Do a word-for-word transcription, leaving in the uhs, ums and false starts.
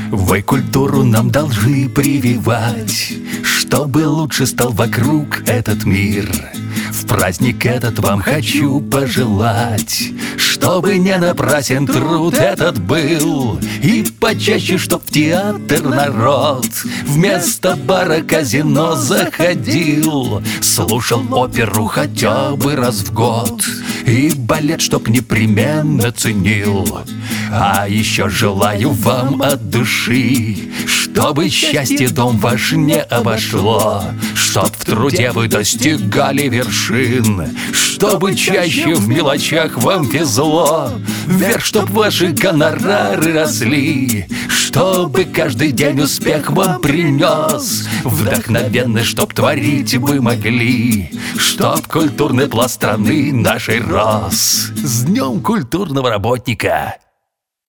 Вы культуру нам должны прививать, чтобы лучше стал вокруг этот мир. В праздник этот вам хочу пожелать, чтобы не напрасен труд этот был, и почаще, чтоб в театр народ вместо бара казино заходил, слушал оперу хотя бы раз в год и балет, чтоб непременно ценил. А еще желаю вам от души, чтобы счастье дом ваш не обошло, чтоб в труде вы достигали вершин, чтобы чаще в мелочах вам везло, вверх, чтоб ваши гонорары росли, чтобы каждый день успех вам принес, вдохновенно, чтоб творить вы могли, чтоб культурный пласт страны нашей рос. С Днем культурного работника!